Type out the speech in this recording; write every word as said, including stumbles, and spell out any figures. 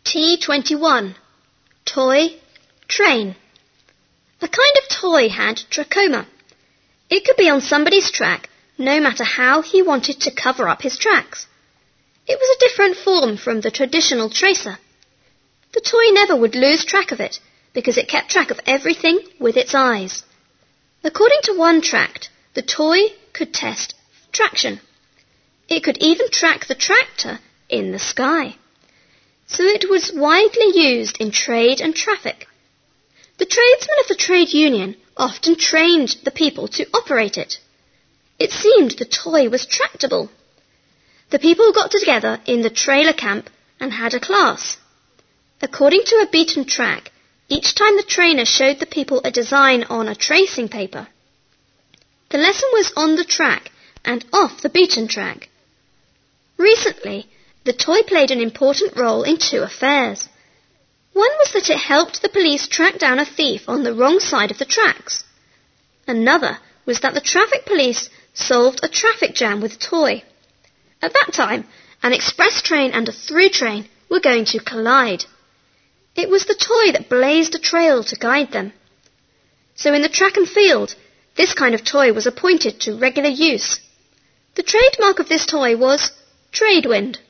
T twenty-one. Toy train. A kind of toy had trachoma. It could be on somebody's track no matter how he wanted to cover up his tracks. It was a different form from the traditional tracer. The toy never would lose track of it because it kept track of everything with its eyes. According to one tract, the toy could test traction. It could even track the tractor in the sky. So it was widely used in trade and traffic. The tradesmen of the trade union often trained the people to operate it. It seemed the toy was tractable. The people got together in the trailer camp and had a class. According to a beaten track, each time the trainer showed the people a design on a tracing paper. The lesson was on the track and off the beaten track. Recently, the toy played an important role in two affairs. One was that it helped the police track down a thief on the wrong side of the tracks. Another was that the traffic police solved a traffic jam with a toy. At that time, an express train and a through train were going to collide. It was the toy that blazed a trail to guide them. So in the track and field, this kind of toy was appointed to regular use. The trademark of this toy was Tradewind.